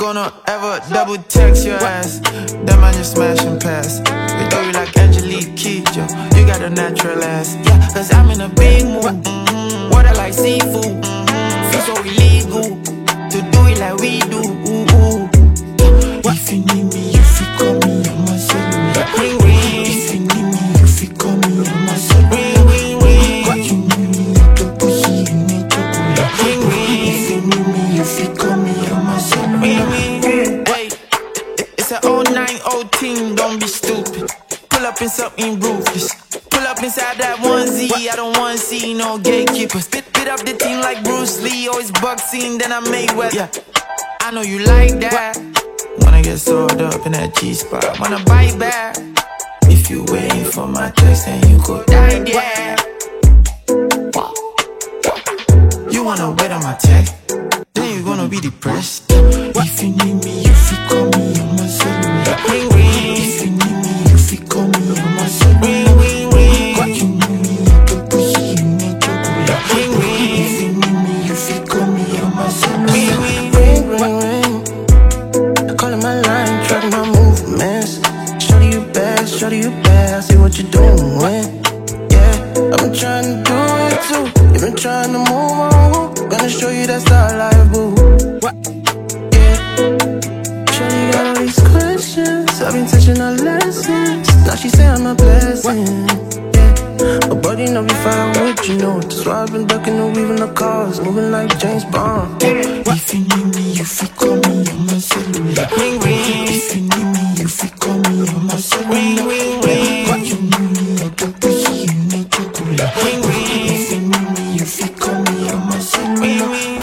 gonna ever double text your ass? That man just smash and pass. We do you like Angelique Kidjo. You got a natural ass. Yeah, cause I'm in a big mood. Water like seafood. Feel so illegal to do it like we do. If you need me, you feel call me on my cellular. Ring ring. If you need me, you feel call me on my cellular. Ring ring ring. You need me like the pussy in the chocolate. Ring ring. If you need me, you feel call me on my cellular. Ring ring. Hey, it's an 09 team, don't be stupid. Pull up in something ruthless. Pull up inside that onesie. I don't wanna see no gatekeepers. Spit up the team like Bruce Lee. Always boxing, then I Mayweather. Yeah, I know you like that. Wanna get sold up in that G-spot. Wanna bite back. If you waiting for my text, then you go die there. You wanna wait on my text, then you gonna be depressed. If you need me, you feel call me on my cellular. Ring ring. If you need me, you feel call me on my cellular. Ring ring ring. You need me like the pussy in the chocolate. Ring ring. If you need me, you feel call me on my cellular. Ring ring ring ring. Calling my line, tracking my movements. Shorty you bad, I see what you're doing. Yeah, I've been trying to do it too. You've been trying to move on. Gonna show you that's our life, boo. Yeah, Shorty got all these questions. I've been teaching her lessons. Now she say I'm a blessing. Yeah, but buddy know before I would, you know. That's why I've been ducking and weaving the cars, moving like James Bond. If you need me, you feel call me on my cellular. Ring ring. If you need me, you feel call me on my cellular. Ring ring ring. You need me like the pussy in the chocolate. Ring ring. If you need me, you feel call me on my cellular. Ring ring.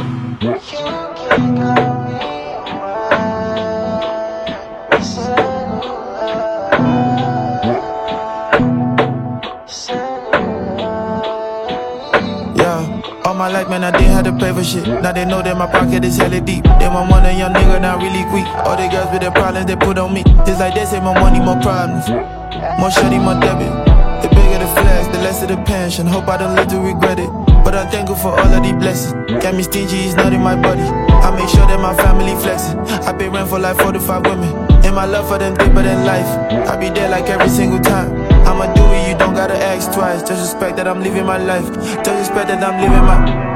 All my life, man, I didn't have to pay for shit. Now they know that my pocket is hella deep. They want one a young nigga, now really quick. All the girls with their problems, they put on me. Just like they say, more money, more problems. More shorty, more debit. The bigger the flash, the less of the pension. Hope I don't live to regret it. But I'm thankful for all of these blessings. Got me stingy, it's not in my body. I make sure that my family flexing. I pay rent for like 45 women. And my love for them deeper than life. I be there like every single time. I'ma do it, you don't gotta ask twice. Just respect that I'm living my life. Just respect that I'm living my